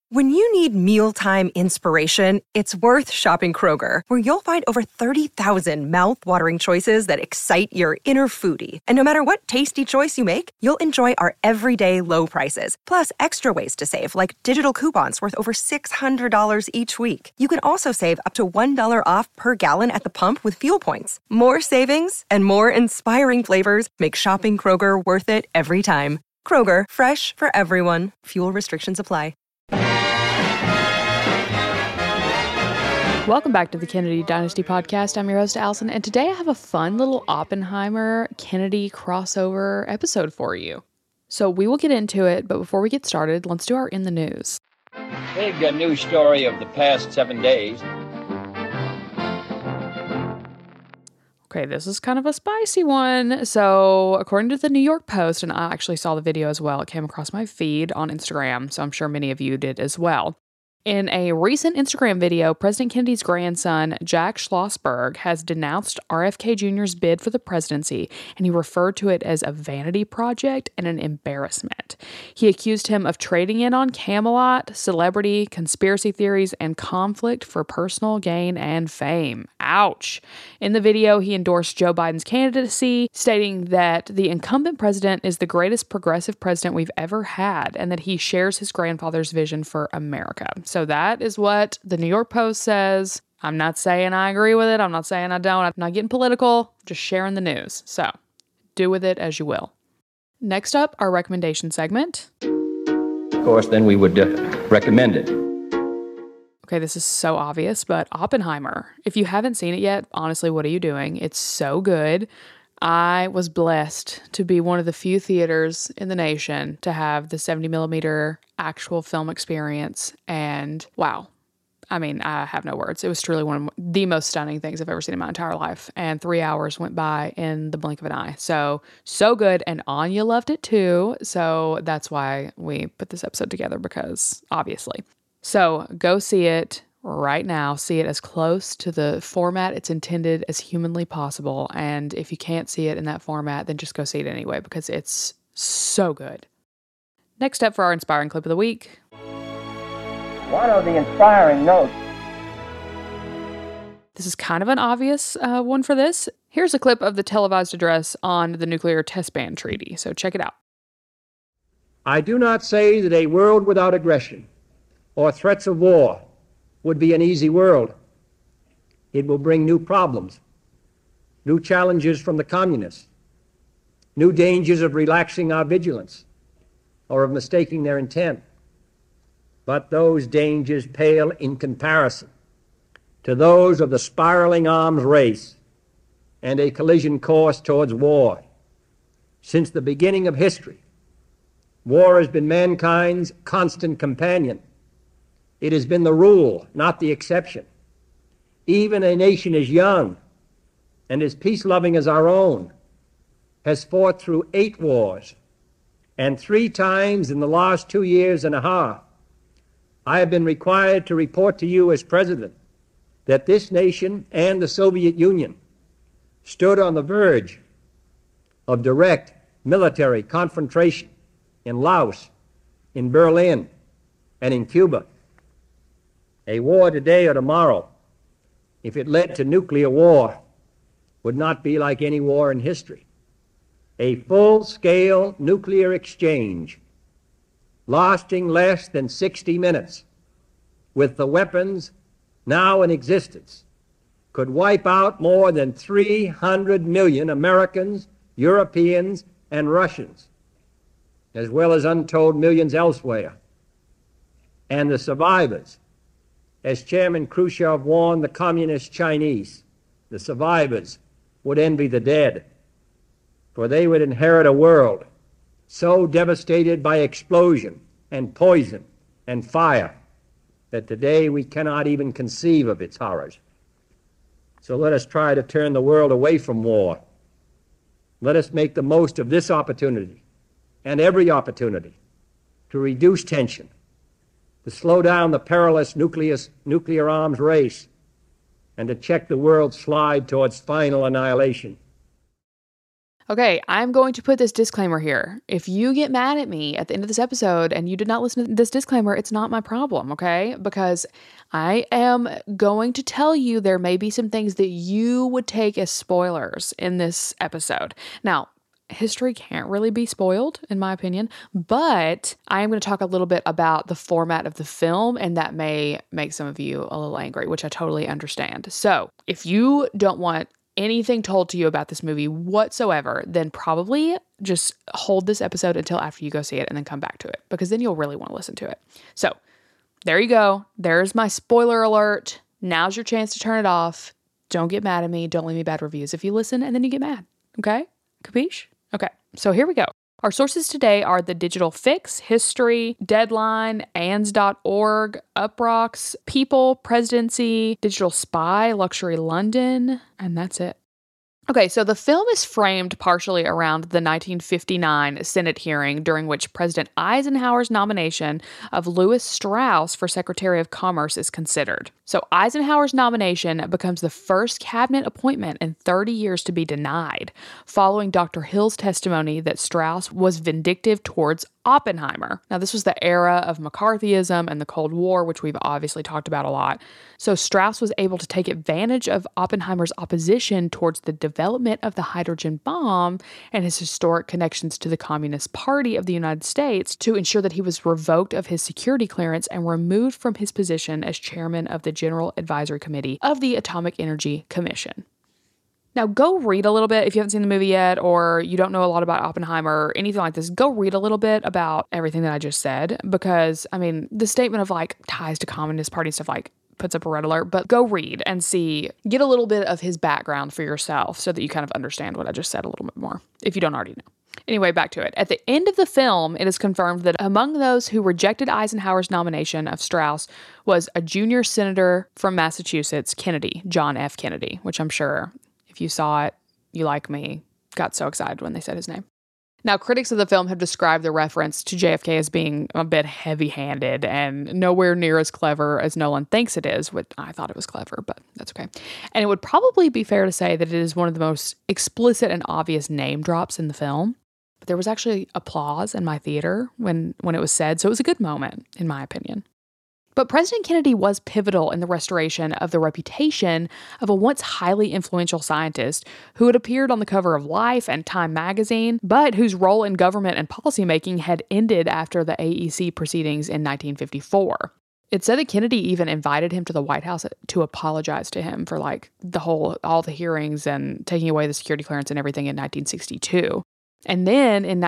When you need mealtime inspiration, it's worth shopping Kroger, where you'll find over 30,000 mouth-watering choices that excite your inner foodie. And no matter what tasty choice you make, you'll enjoy our everyday low prices, plus extra ways to save, like digital coupons worth over $600 each week. You can also save up to $1 off per gallon at the pump with fuel points. More savings and more inspiring flavors make shopping Kroger worth it every time. Kroger, fresh for everyone. Fuel restrictions apply. Welcome back to the Kennedy Dynasty Podcast. I'm your host, Allison, and today I have a fun little Oppenheimer-Kennedy crossover episode for you. So we will get into it, but before we get started, let's do our In the News. Big news story of the past 7 days. Okay, this is kind of a spicy one. So according to the New York Post, and I actually saw the video as well, it came across my feed on Instagram, so I'm sure many of you did as well. In a recent Instagram video, President Kennedy's grandson, Jack Schlossberg, has denounced RFK Jr.'s bid for the presidency, and he referred to it as a vanity project and an embarrassment. He accused him of trading in on Camelot, celebrity, conspiracy theories, and conflict for personal gain and fame. Ouch. In the video, he endorsed Joe Biden's candidacy, stating that the incumbent president is the greatest progressive president we've ever had, and that he shares his grandfather's vision for America. So that is what the New York Post says. I'm not saying I agree with it. I'm not saying I don't. I'm not getting political. Just sharing the news. So do with it as you will. Next up, our recommendation segment. Of course, then we would recommend it. Okay, this is so obvious, but Oppenheimer. If you haven't seen it yet, honestly, what are you doing? It's so good. I was blessed to be one of the few theaters in the nation to have the 70 millimeter actual film experience. And wow, I mean, I have no words. It was truly one of the most stunning things I've ever seen in my entire life. And 3 hours went by in the blink of an eye. So good. And Anya loved it too. So that's why we put this episode together, because obviously. So go see it right now. See it as close to the format it's intended as humanly possible. And if you can't see it in that format, then just go see it anyway, because it's so good. Next up for our inspiring clip of the week. One of the inspiring notes. This is kind of an obvious one for this. Here's a clip of the televised address on the Nuclear Test Ban Treaty. So check it out. I do not say that a world without aggression or threats of war would be an easy world. It will bring new problems, new challenges from the communists, new dangers of relaxing our vigilance or of mistaking their intent. But those dangers pale in comparison to those of the spiraling arms race and a collision course towards war. Since the beginning of history, war has been mankind's constant companion. It has been the rule, not the exception. Even a nation as young and as peace-loving as our own has fought through 8 wars, and 3 times in the last 2 years and a half, I have been required to report to you as president that this nation and the Soviet Union stood on the verge of direct military confrontation in Laos, in Berlin, and in Cuba. A war today or tomorrow, if it led to nuclear war, would not be like any war in history. A full-scale nuclear exchange lasting less than 60 minutes with the weapons now in existence could wipe out more than 300 million Americans, Europeans, and Russians, as well as untold millions elsewhere. And the survivors, as Chairman Khrushchev warned the communist Chinese, the survivors would envy the dead, for they would inherit a world so devastated by explosion and poison and fire that today we cannot even conceive of its horrors. So let us try to turn the world away from war. Let us make the most of this opportunity and every opportunity to reduce tension, to slow down the perilous nuclear arms race, and to check the world's slide towards final annihilation. Okay, I'm going to put this disclaimer here. If you get mad at me at the end of this episode and you did not listen to this disclaimer, it's not my problem, okay? Because I am going to tell you there may be some things that you would take as spoilers in this episode. Now, history can't really be spoiled, in my opinion, but I am going to talk a little bit about the format of the film, and that may make some of you a little angry, which I totally understand. So, if you don't want anything told to you about this movie whatsoever, then probably just hold this episode until after you go see it and then come back to it, because then you'll really want to listen to it. So there you go. There's my spoiler alert. Now's your chance to turn it off. Don't get mad at me. Don't leave me bad reviews if you listen and then you get mad. Okay? Capiche? Okay. So here we go. Our sources today are The Digital Fix, History, Deadline, ANS.org, Uproxx, People, Presidency, Digital Spy, Luxury London, and that's it. Okay, so the film is framed partially around the 1959 Senate hearing during which President Eisenhower's nomination of Lewis Strauss for Secretary of Commerce is considered. So Eisenhower's nomination becomes the first cabinet appointment in 30 years to be denied, following Dr. Hill's testimony that Strauss was vindictive towards Oppenheimer. Now, this was the era of McCarthyism and the Cold War, which we've obviously talked about a lot. So Strauss was able to take advantage of Oppenheimer's opposition towards the development of the hydrogen bomb and his historic connections to the Communist Party of the United States to ensure that he was revoked of his security clearance and removed from his position as chairman of the General Advisory Committee of the Atomic Energy Commission. Now, go read a little bit if you haven't seen the movie yet, or you don't know a lot about Oppenheimer or anything like this. Go read a little bit about everything that I just said, because, I mean, the statement of like ties to Communist Party and stuff like puts up a red alert, but go read and see, get a little bit of his background for yourself so that you kind of understand what I just said a little bit more, if you don't already know. Anyway, back to it. At the end of the film, it is confirmed that among those who rejected Eisenhower's nomination of Strauss was a junior senator from Massachusetts, Kennedy, John F. Kennedy, which I'm sure if you saw it, you like me, got so excited when they said his name. Now, critics of the film have described the reference to JFK as being a bit heavy-handed and nowhere near as clever as Nolan thinks it is, which I thought it was clever, but that's okay. And it would probably be fair to say that it is one of the most explicit and obvious name drops in the film. But there was actually applause in my theater when it was said, so it was a good moment, in my opinion. But President Kennedy was pivotal in the restoration of the reputation of a once highly influential scientist who had appeared on the cover of Life and Time magazine, but whose role in government and policymaking had ended after the AEC proceedings in 1954. It's said that Kennedy even invited him to the White House to apologize to him for like all the hearings and taking away the security clearance and everything in 1962. And then in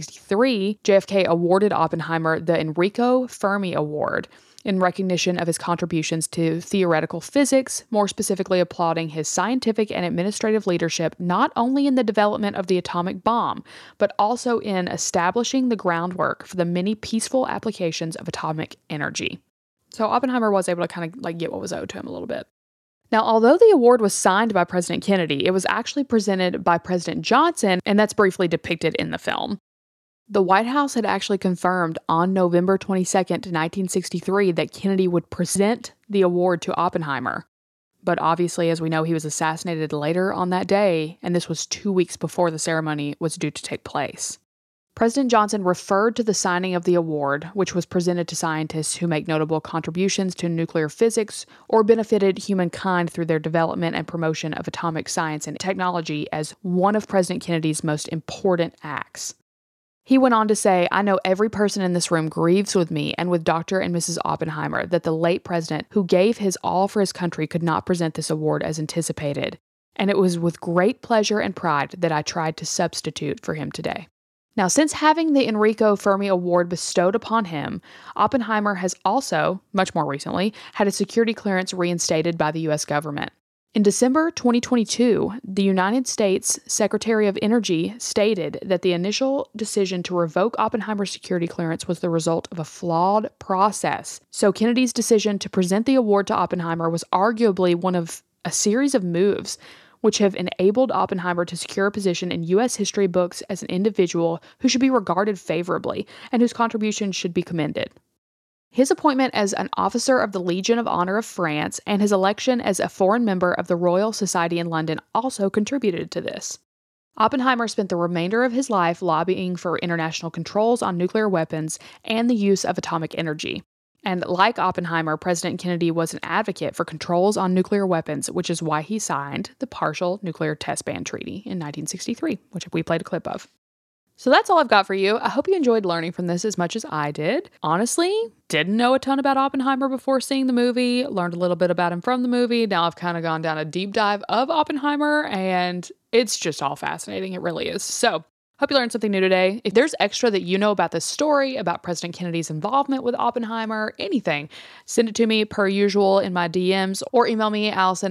1963, JFK awarded Oppenheimer the Enrico Fermi Award in recognition of his contributions to theoretical physics, more specifically applauding his scientific and administrative leadership not only in the development of the atomic bomb, but also in establishing the groundwork for the many peaceful applications of atomic energy. So Oppenheimer was able to kind of like get what was owed to him a little bit. Now, although the award was signed by President Kennedy, it was actually presented by President Johnson, and that's briefly depicted in the film. The White House had actually confirmed on November 22nd, 1963, that Kennedy would present the award to Oppenheimer. But obviously, as we know, he was assassinated later on that day, and this was 2 weeks before the ceremony was due to take place. President Johnson referred to the signing of the award, which was presented to scientists who make notable contributions to nuclear physics or benefited humankind through their development and promotion of atomic science and technology, as one of President Kennedy's most important acts. He went on to say, "I know every person in this room grieves with me and with Dr. and Mrs. Oppenheimer that the late president, who gave his all for his country, could not present this award as anticipated. And it was with great pleasure and pride that I tried to substitute for him today." Now, since having the Enrico Fermi Award bestowed upon him, Oppenheimer has also, much more recently, had a security clearance reinstated by the U.S. government. In December 2022, the United States Secretary of Energy stated that the initial decision to revoke Oppenheimer's security clearance was the result of a flawed process. So Kennedy's decision to present the award to Oppenheimer was arguably one of a series of moves which have enabled Oppenheimer to secure a position in U.S. history books as an individual who should be regarded favorably and whose contributions should be commended. His appointment as an officer of the Legion of Honor of France and his election as a foreign member of the Royal Society in London also contributed to this. Oppenheimer spent the remainder of his life lobbying for international controls on nuclear weapons and the use of atomic energy. And like Oppenheimer, President Kennedy was an advocate for controls on nuclear weapons, which is why he signed the Partial Nuclear Test Ban Treaty in 1963, which we played a clip of. So that's all I've got for you. I hope you enjoyed learning from this as much as I did. Honestly, didn't know a ton about Oppenheimer before seeing the movie, learned a little bit about him from the movie. Now I've kind of gone down a deep dive of Oppenheimer, and it's just all fascinating. It really is. So hope you learned something new today. If there's extra that you know about this story, about President Kennedy's involvement with Oppenheimer, anything, send it to me per usual in my DMs or email me,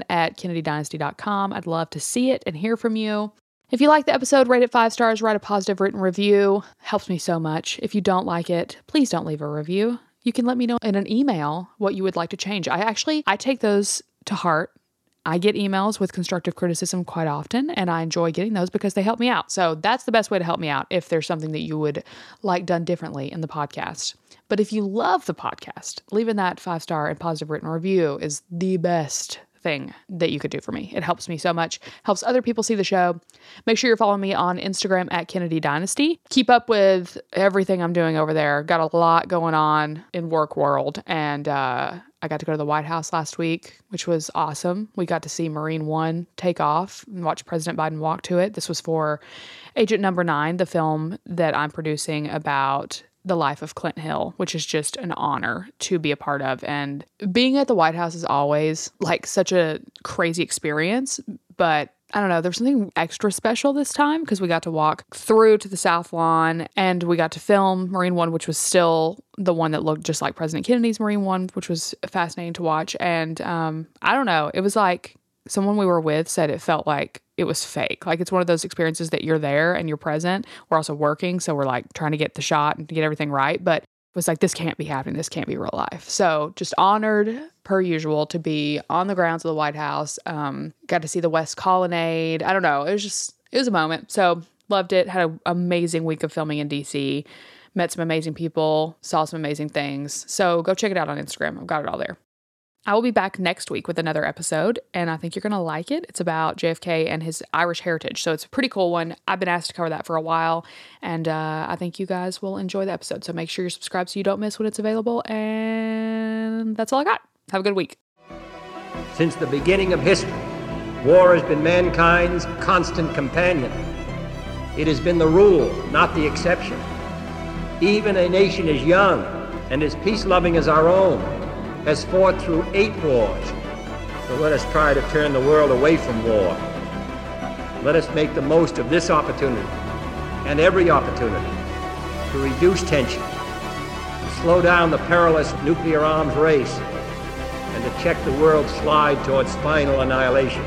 Allison@KennedyDynasty.com. I'd love to see it and hear from you. If you like the episode, rate it 5 stars, write a positive written review. Helps me so much. If you don't like it, please don't leave a review. You can let me know in an email what you would like to change. I take those to heart. I get emails with constructive criticism quite often, and I enjoy getting those because they help me out. So that's the best way to help me out if there's something that you would like done differently in the podcast. But if you love the podcast, leaving that 5-star and positive written review is the best thing that you could do for me. It helps me so much, helps other people see the show. Make sure you're following me on Instagram @KennedyDynasty. Keep up with everything I'm doing over there. Got a lot going on in work world, and I got to go to the White House last week, which was awesome. We got to see Marine One take off and watch President Biden walk to it. This was for Agent Number 9, the film that I'm producing about the life of Clint Hill, which is just an honor to be a part of. And being at the White House is always like such a crazy experience, but I don't know, there's something extra special this time because we got to walk through to the South Lawn and we got to film Marine One, which was still the one that looked just like President Kennedy's Marine One, which was fascinating to watch. And I don't know, it was like someone we were with said it felt like it was fake. Like it's one of those experiences that you're there and you're present. We're also working, so we're like trying to get the shot and get everything right. But it was like, this can't be happening. This can't be real life. So just honored per usual to be on the grounds of the White House. Got to see the West Colonnade. I don't know. It was a moment. So loved it. Had an amazing week of filming in DC. Met some amazing people. Saw some amazing things. So go check it out on Instagram. I've got it all there. I will be back next week with another episode, and I think you're going to like it. It's about JFK and his Irish heritage, so it's a pretty cool one. I've been asked to cover that for a while, and I think you guys will enjoy the episode, so make sure you're subscribed so you don't miss when it's available, and that's all I got. Have a good week. Since the beginning of history, war has been mankind's constant companion. It has been the rule, not the exception. Even a nation as young and as peace-loving as our own has fought through 8 wars. So let us try to turn the world away from war. Let us make the most of this opportunity and every opportunity to reduce tension, to slow down the perilous nuclear arms race, and to check the world's slide towards final annihilation.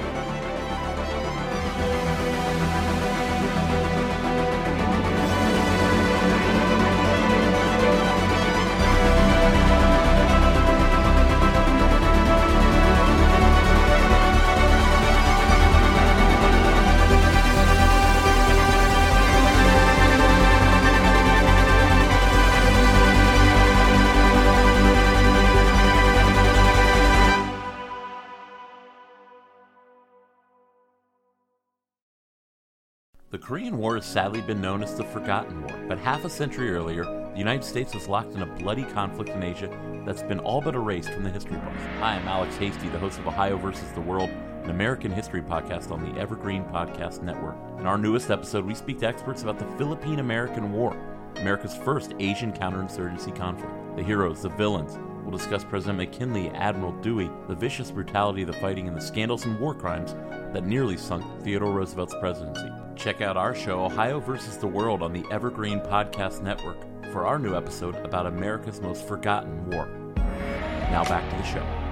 The Korean War has sadly been known as the Forgotten War, but half a century earlier, the United States was locked in a bloody conflict in Asia that's been all but erased from the history books. Hi, I'm Alex Hasty, the host of Ohio vs. the World, an American history podcast on the Evergreen Podcast Network. In our newest episode, we speak to experts about the Philippine-American War, America's first Asian counterinsurgency conflict. The heroes, the villains. We'll discuss President McKinley, Admiral Dewey, the vicious brutality of the fighting, and the scandals and war crimes that nearly sunk Theodore Roosevelt's presidency. Check out our show, Ohio vs. the World, on the Evergreen Podcast Network for our new episode about America's most forgotten war. Now back to the show.